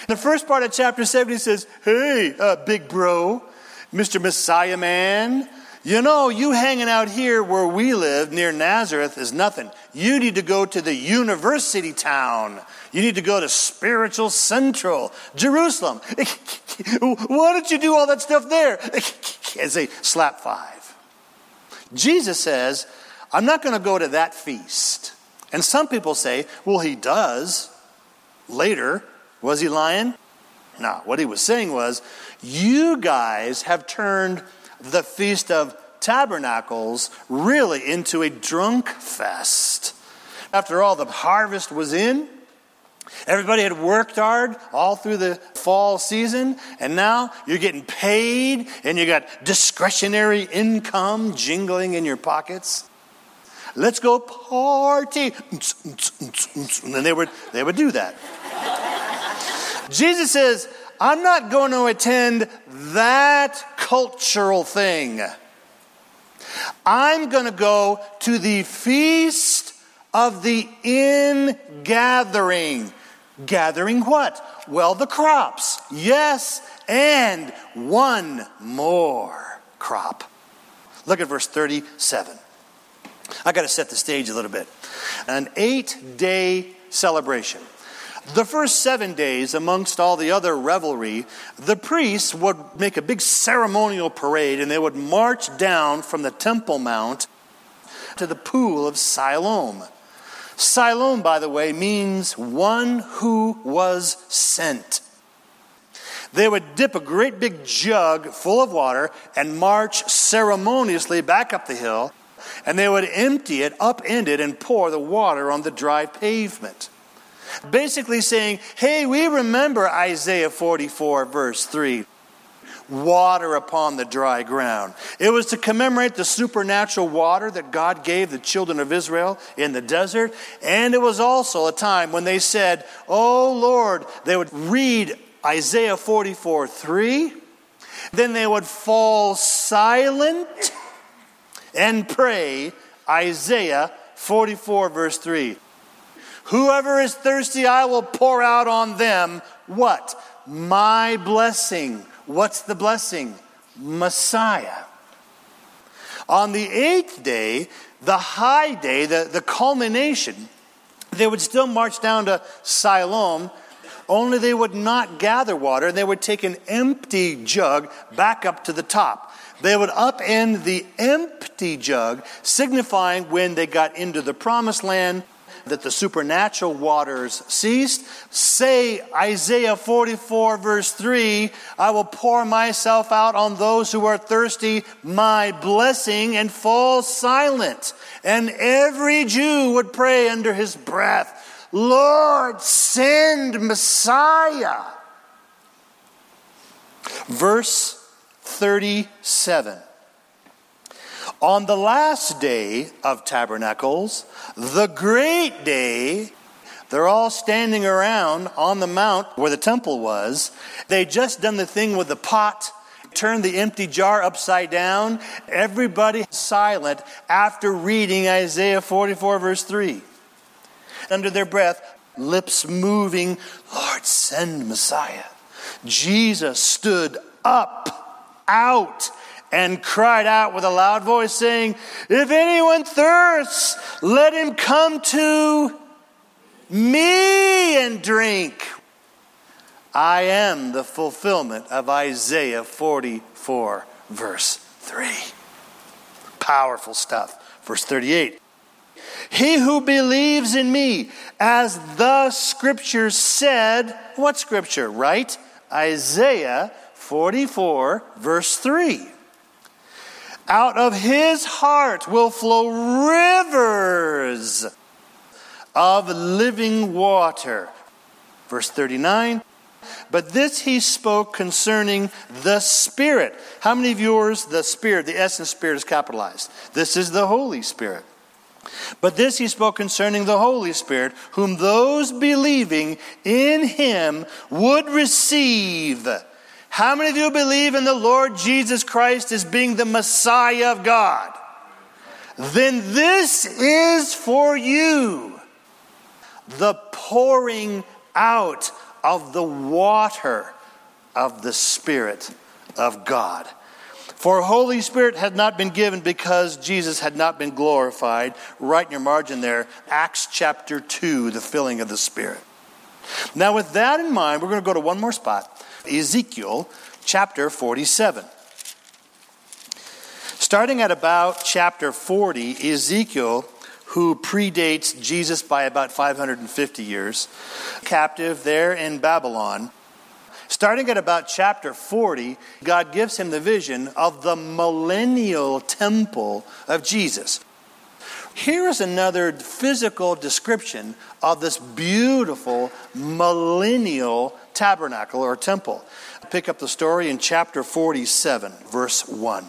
The first part of chapter 7, he says, hey, big bro, Mr. Messiah man, you know, you hanging out here where we live near Nazareth is nothing. You need to go to the university town. You need to go to Spiritual Central, Jerusalem. Why don't you do all that stuff there? As they slap 5. Jesus says, I'm not going to go to that feast. And some people say, well, he does. Later, was he lying? No, what he was saying was, you guys have turned the Feast of Tabernacles really into a drunk fest. After all, the harvest was in. Everybody had worked hard all through the fall season, and now you're getting paid, and you got discretionary income jingling in your pockets. Let's go party. And they would do that. Jesus says, I'm not going to attend that cultural thing. I'm going to go to the Feast of the Ingathering. Gathering what? Well, the crops. Yes, and one more crop. Look at verse 37. I got to set the stage a little bit. An 8-day celebration. The first 7 days, amongst all the other revelry, the priests would make a big ceremonial parade, and they would march down from the Temple Mount to the pool of Siloam. Siloam, by the way, means one who was sent. They would dip a great big jug full of water and march ceremoniously back up the hill, and they would empty it, upend it, and pour the water on the dry pavement. Basically saying, hey, we remember Isaiah 44, verse 3. Water upon the dry ground. It was to commemorate the supernatural water that God gave the children of Israel in the desert. And it was also a time when they said, oh Lord, they would read Isaiah 44, 3. Then they would fall silent and pray Isaiah 44, verse 3. Whoever is thirsty, I will pour out on them, what? My blessing. What's the blessing? Messiah. On the 8th day, the high day, the culmination, they would still march down to Siloam, only they would not gather water. They would take an empty jug back up to the top. They would upend the empty jug, signifying when they got into the promised land, that the supernatural waters ceased. Say Isaiah 44 verse 3, I will pour myself out on those who are thirsty, my blessing, and fall silent. And every Jew would pray under his breath, Lord, send Messiah. Verse 37. On the last day of Tabernacles, the great day, they're all standing around on the mount where the temple was. They just done the thing with the pot, turned the empty jar upside down. Everybody silent after reading Isaiah 44 verse 3. Under their breath, lips moving, Lord, send Messiah. Jesus stood up, out, and cried out with a loud voice, saying, if anyone thirsts, let him come to me and drink. I am the fulfillment of Isaiah 44, verse 3. Powerful stuff. Verse 38. He who believes in me, as the scripture said, what scripture, right? Isaiah 44, verse 3. Out of his heart will flow rivers of living water. Verse 39. But this he spoke concerning the Spirit. How many of yours, the Spirit, the S in Spirit is capitalized? This is the Holy Spirit. But this he spoke concerning the Holy Spirit, whom those believing in him would receive. How many of you believe in the Lord Jesus Christ as being the Messiah of God? Then this is for you the pouring out of the water of the Spirit of God. For Holy Spirit had not been given because Jesus had not been glorified. Right in your margin there, Acts chapter 2, the filling of the Spirit. Now with that in mind, we're going to go to one more spot. Ezekiel chapter 47. Starting at about chapter 40, Ezekiel, who predates Jesus by about 550 years, captive there in Babylon. Starting at about chapter 40, God gives him the vision of the millennial temple of Jesus. Here is another physical description of this beautiful millennial tabernacle or temple. Pick up the story in chapter 47, verse 1.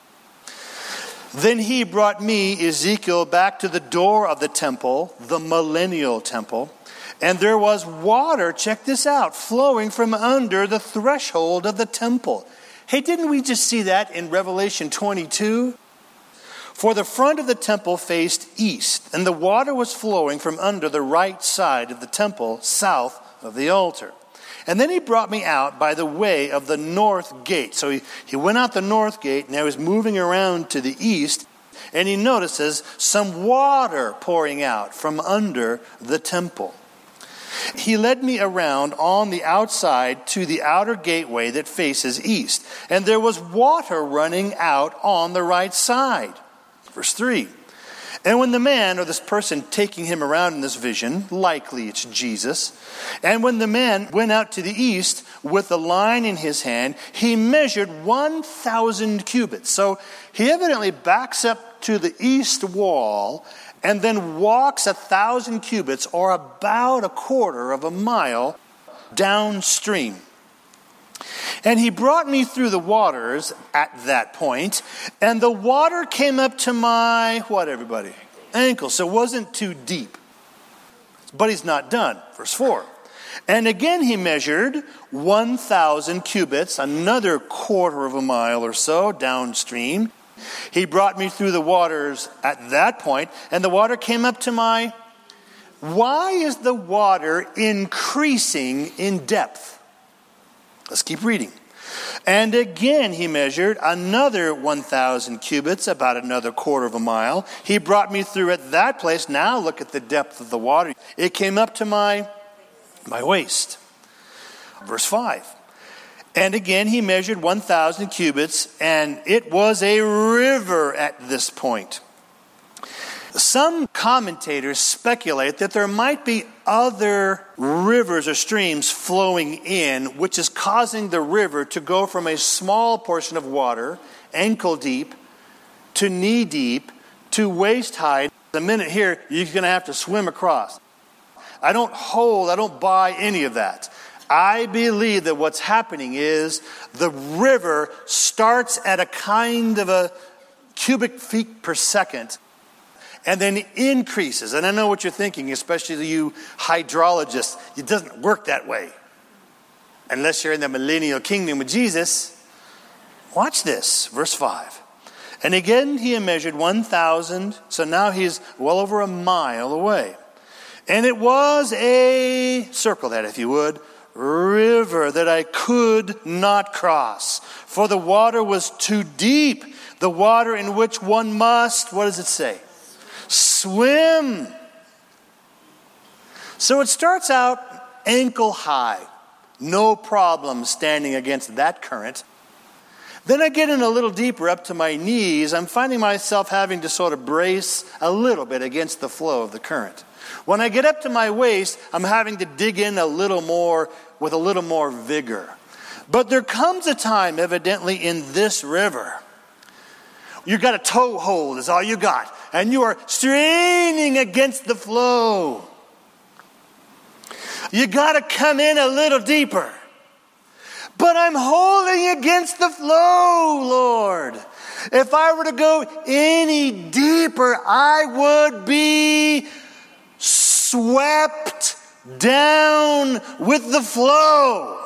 Then he brought me, Ezekiel, back to the door of the temple, the millennial temple. And there was water, check this out, flowing from under the threshold of the temple. Hey, didn't we just see that in Revelation 22? For the front of the temple faced east, and the water was flowing from under the right side of the temple, south of the altar. And then he brought me out by the way of the north gate. So he went out the north gate, and I was moving around to the east, and he notices some water pouring out from under the temple. He led me around on the outside to the outer gateway that faces east, and there was water running out on the right side. Verse 3. And when the man, or this person taking him around in this vision, likely it's Jesus, and when the man went out to the east with a line in his hand, he measured 1,000 cubits. So he evidently backs up to the east wall and then walks 1,000 cubits, or about a quarter of a mile, downstream. And he brought me through the waters at that point, and the water came up to my, what everybody? Ankles. So it wasn't too deep. But he's not done. Verse 4. And again he measured 1,000 cubits, another quarter of a mile or so downstream. He brought me through the waters at that point, and the water came up to my... Why is the water increasing in depth? Let's keep reading. And again he measured another 1,000 cubits, about another quarter of a mile. He brought me through at that place. Now look at the depth of the water. It came up to my waist. Verse 5. And again he measured 1,000 cubits, and it was a river at this point. Some commentators speculate that there might be other rivers or streams flowing in, which is causing the river to go from a small portion of water, ankle deep, to knee deep, to waist high. The minute here, you're going to have to swim across. I don't buy any of that. I believe that what's happening is the river starts at a kind of a cubic feet per second, and then increases. And I know what you're thinking, especially you hydrologists. It doesn't work that way. Unless you're in the millennial kingdom with Jesus. Watch this, verse 5. And again he measured 1,000, so now he's well over a mile away. And it was a, circle that if you would, river that I could not cross. For the water was too deep. The water in which one must, what does it say? Swim. So it starts out ankle high. No problem standing against that current. Then I get in a little deeper up to my knees. I'm finding myself having to sort of brace a little bit against the flow of the current. When I get up to my waist, I'm having to dig in a little more with a little more vigor. But there comes a time, evidently, in this river, you got a toe hold is all you got. And you are straining against the flow. You got to come in a little deeper. But I'm holding against the flow, Lord. If I were to go any deeper, I would be swept down with the flow.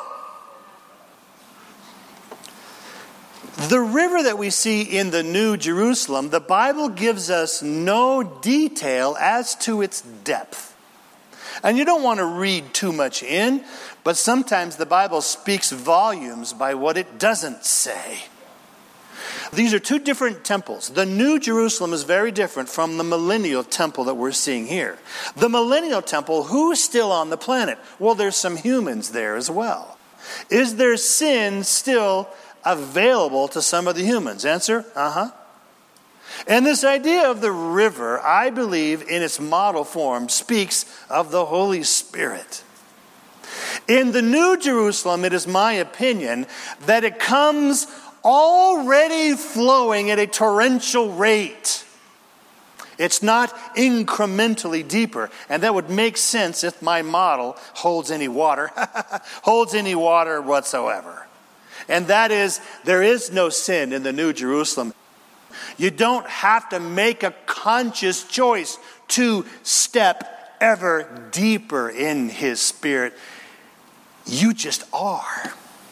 The river that we see in the New Jerusalem, the Bible gives us no detail as to its depth. And you don't want to read too much in, but sometimes the Bible speaks volumes by what it doesn't say. These are two different temples. The New Jerusalem is very different from the millennial temple that we're seeing here. The millennial temple, who's still on the planet? Well, there's some humans there as well. Is there sin still available to some of the humans? Answer, And this idea of the river, I believe, in its model form, speaks of the Holy Spirit. In the New Jerusalem, it is my opinion that it comes already flowing at a torrential rate. It's not incrementally deeper. And that would make sense if my model holds any water, holds any water whatsoever. And that is, there is no sin in the New Jerusalem. You don't have to make a conscious choice to step ever deeper in His Spirit. You just are.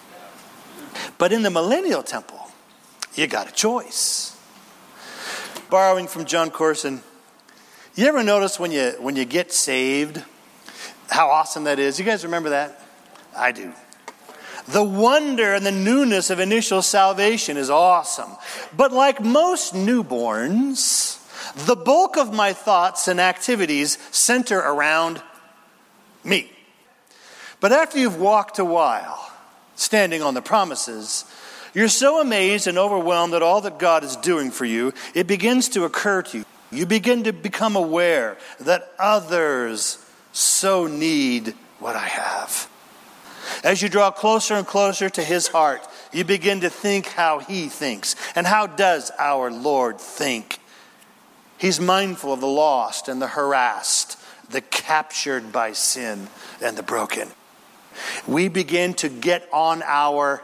But in the millennial temple, you got a choice. Borrowing from John Corson, you ever notice when you get saved, how awesome that is? You guys remember that? I do. The wonder and the newness of initial salvation is awesome. But like most newborns, the bulk of my thoughts and activities center around me. But after you've walked a while, standing on the promises, you're so amazed and overwhelmed at all that God is doing for you, it begins to occur to you. You begin to become aware that others so need what I have. As you draw closer and closer to His heart, you begin to think how He thinks. And how does our Lord think? He's mindful of the lost and the harassed, the captured by sin and the broken. We begin to get on our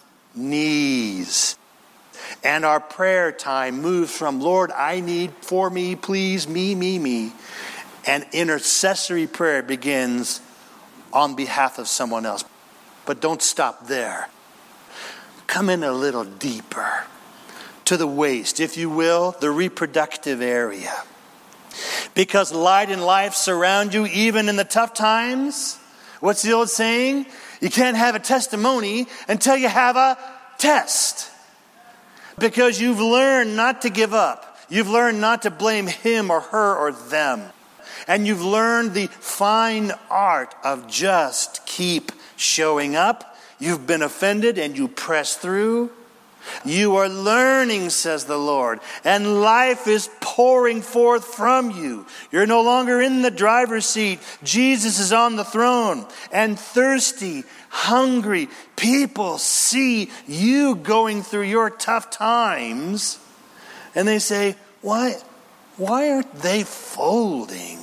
knees. And our prayer time moves from, Lord, I need for me, please, me. And intercessory prayer begins on behalf of someone else. But don't stop there. Come in a little deeper to the waist, if you will, the reproductive area. Because light and life surround you even in the tough times. What's the old saying? You can't have a testimony until you have a test. Because you've learned not to give up. You've learned not to blame him or her or them. And you've learned the fine art of just keep showing up. You've been offended and you press through. You are learning, says the Lord, and life is pouring forth from you. You're no longer in the driver's seat. Jesus is on the throne, and thirsty, hungry people see you going through your tough times, and they say, why aren't they folding?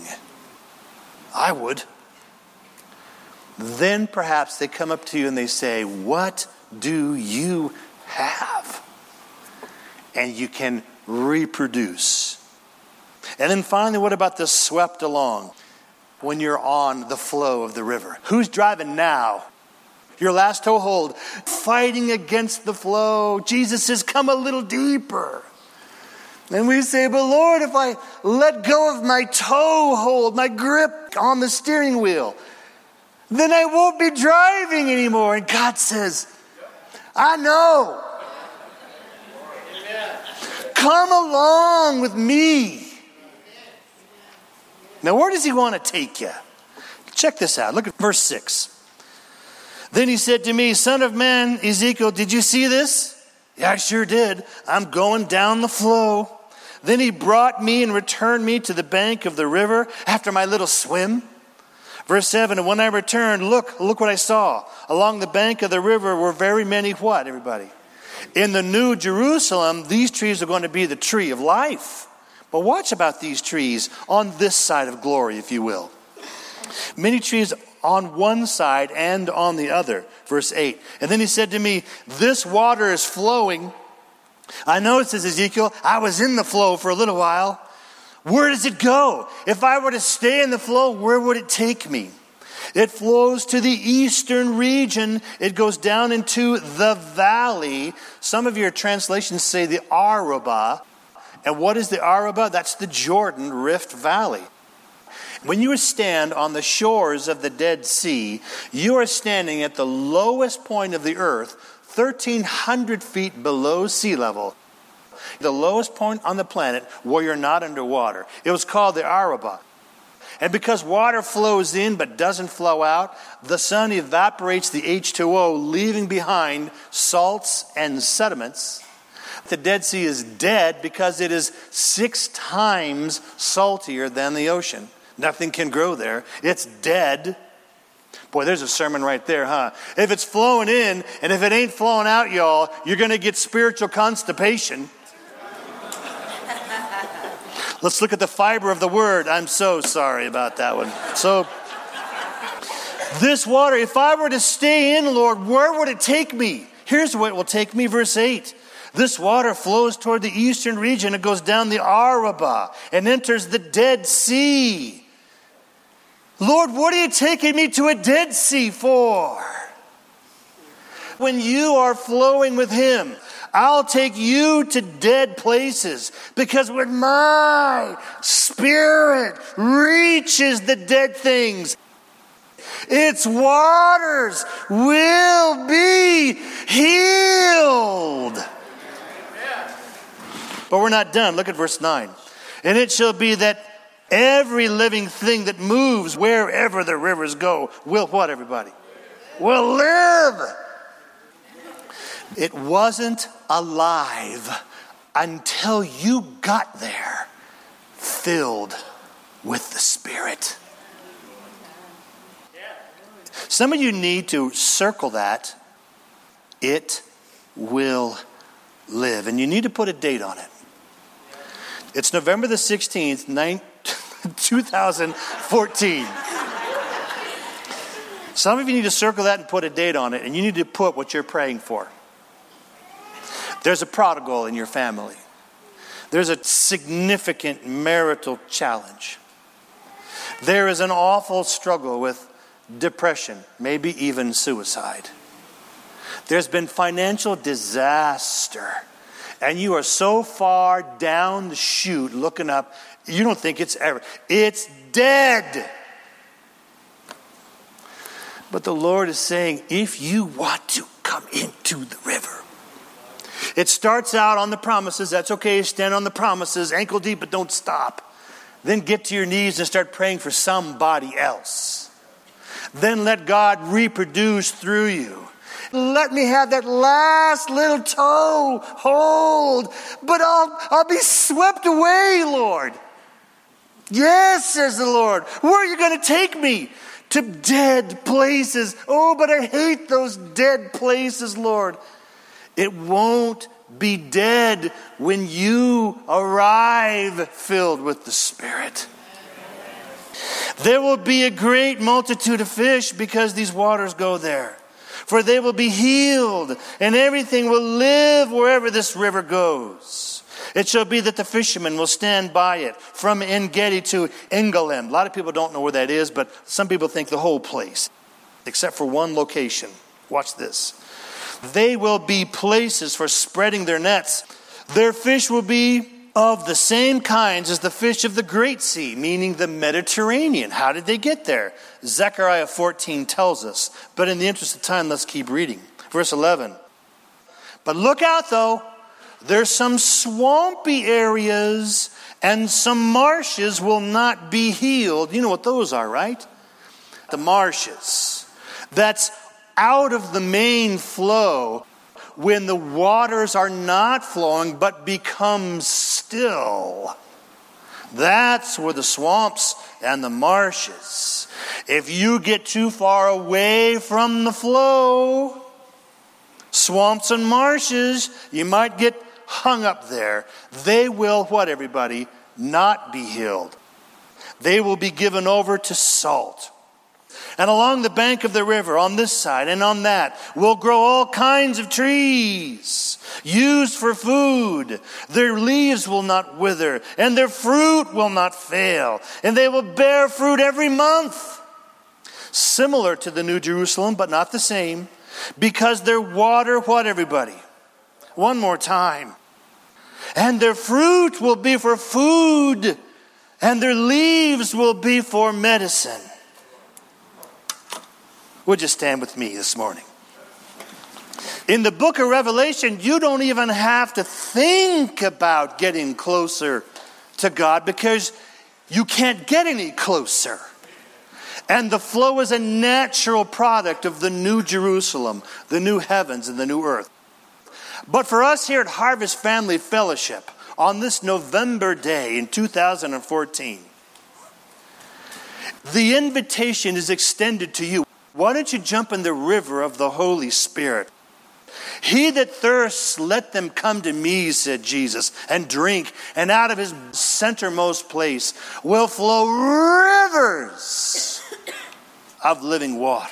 I would. Then perhaps they come up to you and they say, what do you have? And you can reproduce. And then finally, what about the swept along when you're on the flow of the river? Who's driving now? Your last toehold, fighting against the flow. Jesus says, come a little deeper. And we say, but Lord, if I let go of my toehold, my grip on the steering wheel, then I won't be driving anymore. And God says, I know. Come along with me. Now, where does He want to take you? Check this out. Look at verse 6. Then He said to me, Son of man, Ezekiel, did you see this? Yeah, I sure did. I'm going down the flow. Then He brought me and returned me to the bank of the river after my little swim. Verse 7, and when I returned, look what I saw. Along the bank of the river were very many what, everybody? In the New Jerusalem, these trees are going to be the tree of life. But watch about these trees on this side of glory, if you will. Many trees on one side and on the other. Verse 8, and then He said to me, this water is flowing. I know it says, Ezekiel, I was in the flow for a little while. Where does it go? If I were to stay in the flow, where would it take me? It flows to the eastern region. It goes down into the valley. Some of your translations say the Arabah. And what is the Arabah? That's the Jordan Rift Valley. When you stand on the shores of the Dead Sea, you are standing at the lowest point of the earth, 1,300 feet below sea level. The lowest point on the planet where you're not underwater. It was called the Arabah. And because water flows in but doesn't flow out, the sun evaporates the H2O, leaving behind salts and sediments. The Dead Sea is dead because it is 6 times saltier than the ocean. Nothing can grow there. It's dead. Boy, there's a sermon right there, huh? If it's flowing in and if it ain't flowing out, y'all, you're going to get spiritual constipation. Let's look at the fiber of the word. I'm so sorry about that one. So, this water, if I were to stay in, Lord, where would it take me? Here's where it will take me, verse 8. This water flows toward the eastern region. It goes down the Arabah and enters the Dead Sea. Lord, what are you taking me to a Dead Sea for? When you are flowing with Him, I'll take you to dead places, because when my spirit reaches the dead things, its waters will be healed. But we're not done. Look at verse 9. And it shall be that every living thing that moves wherever the rivers go will what, everybody? Will live. It wasn't alive until you got there, filled with the Spirit. Some of you need to circle that. It will live. And you need to put a date on it. It's November the 16th, 2014. Some of you need to circle that and put a date on it. And you need to put what you're praying for. There's a prodigal in your family. There's a significant marital challenge. There is an awful struggle with depression, maybe even suicide. There's been financial disaster. And you are so far down the chute looking up, you don't think it's ever. It's dead. But the Lord is saying, if you want to come into the river, it starts out on the promises. That's okay. Stand on the promises, ankle deep, but don't stop. Then get to your knees and start praying for somebody else. Then let God reproduce through you. Let me have that last little toe hold, but I'll be swept away, Lord. Yes, says the Lord. Where are you going to take me? To dead places. Oh, but I hate those dead places, Lord. It won't be dead when you arrive filled with the Spirit. There will be a great multitude of fish because these waters go there. For they will be healed, and everything will live wherever this river goes. It shall be that the fishermen will stand by it from En-Gedi to Engalim. A lot of people don't know where that is, but some people think the whole place, except for one location. Watch this. They will be places for spreading their nets. Their fish will be of the same kinds as the fish of the Great Sea, meaning the Mediterranean. How did they get there? Zechariah 14 tells us. But in the interest of time, let's keep reading. Verse 11. But look out, though. There's some swampy areas and some marshes will not be healed. You know what those are, right? The marshes. That's out of the main flow when the waters are not flowing but become still. That's where the swamps and the marshes. If you get too far away from the flow, swamps and marshes, you might get hung up there. They will, what, everybody? Not be healed. They will be given over to salt. And along the bank of the river, on this side and on that, will grow all kinds of trees, used for food. Their leaves will not wither, and their fruit will not fail. And they will bear fruit every month. Similar to the New Jerusalem, but not the same. Because their water, what, everybody? One more time. And their fruit will be for food, and their leaves will be for medicine. Would you stand with me this morning? In the book of Revelation, you don't even have to think about getting closer to God because you can't get any closer. And the flow is a natural product of the new Jerusalem, the new heavens and the new earth. But for us here at Harvest Family Fellowship, on this November day in 2014, the invitation is extended to you. Why don't you jump in the river of the Holy Spirit? He that thirsts, let them come to me, said Jesus, and drink. And out of his centermost place will flow rivers of living water.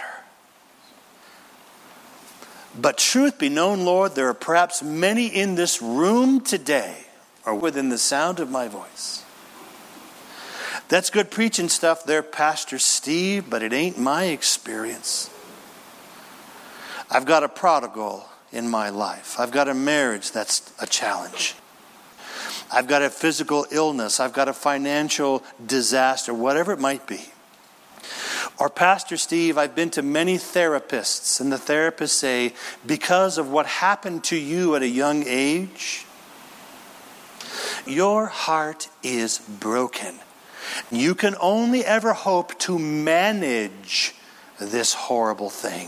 But truth be known, Lord, there are perhaps many in this room today, or within the sound of my voice. That's good preaching stuff there, Pastor Steve, but it ain't my experience. I've got a prodigal in my life. I've got a marriage that's a challenge. I've got a physical illness. I've got a financial disaster, whatever it might be. Or, Pastor Steve, I've been to many therapists, and the therapists say, because of what happened to you at a young age, your heart is broken. You can only ever hope to manage this horrible thing.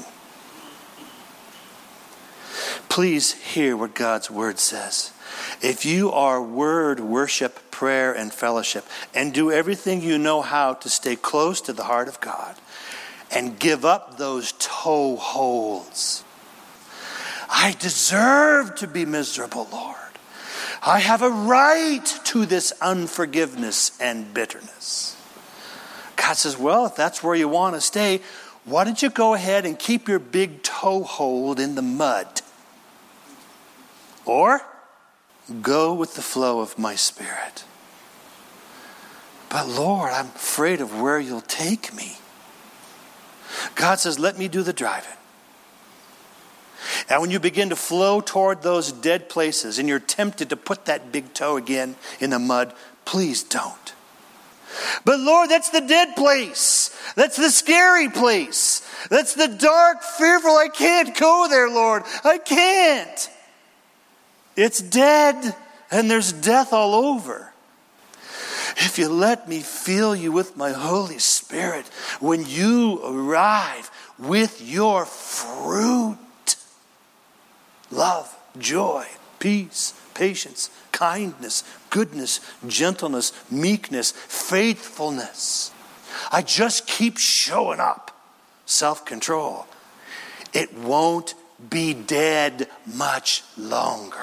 Please hear what God's word says. If you are word, worship, prayer, and fellowship, and do everything you know how to stay close to the heart of God, and give up those toeholds. I deserve to be miserable, Lord. I have a right to this unforgiveness and bitterness. God says, well, if that's where you want to stay, why don't you go ahead and keep your big toehold in the mud? Or go with the flow of my Spirit. But Lord, I'm afraid of where you'll take me. God says, let me do the driving. And when you begin to flow toward those dead places and you're tempted to put that big toe again in the mud, please don't. But Lord, that's the dead place. That's the scary place. That's the dark, fearful. I can't go there, Lord. I can't. It's dead and there's death all over. If you let me fill you with my Holy Spirit, when you arrive with your fruit, love, joy, peace, patience, kindness, goodness, gentleness, meekness, faithfulness. I just keep showing up. Self-control. It won't be dead much longer.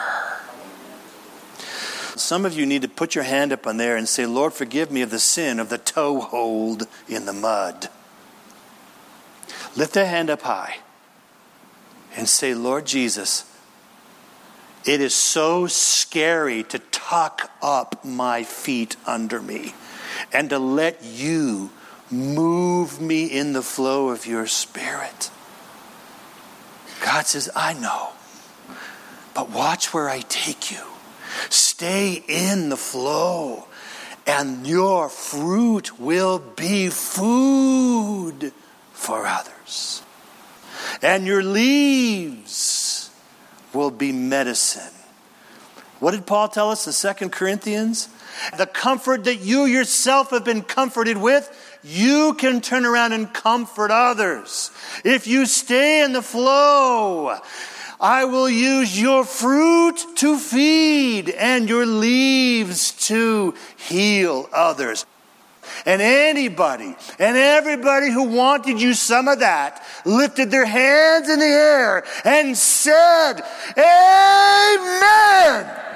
Some of you need to put your hand up on there and say, Lord, forgive me of the sin of the toehold in the mud. Lift that hand up high and say, Lord Jesus, it is so scary to tuck up my feet under me and to let you move me in the flow of your Spirit. God says, I know, but watch where I take you. Stay in the flow, and your fruit will be food for others. And your leaves will be medicine. What did Paul tell us in 2 Corinthians? The comfort that you yourself have been comforted with, you can turn around and comfort others. If you stay in the flow, I will use your fruit to feed and your leaves to heal others. And anybody and everybody who wanted you some of that lifted their hands in the air and said, Amen.